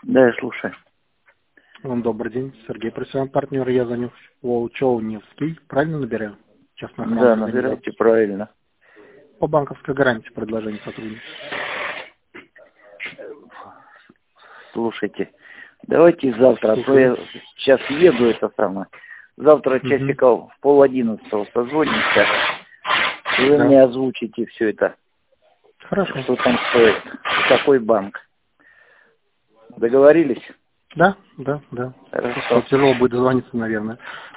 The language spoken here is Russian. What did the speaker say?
Да, я слушаю. Добрый день, Сергей, профессиональный партнер. Я звоню в Волчоу-Невский. Правильно набираю? Частная Да, охранная набирайте организация. правильно. По банковской гарантии предложение сотрудничества. Слушайте, давайте завтра, а то я сейчас еду это самое. Завтра часиков в 10:30 созвонимся, и вы мне озвучите все это. Хорошо. Что там стоит, какой банк. Договорились? Да. Хорошо. Тяжело будет дозвониться, наверное.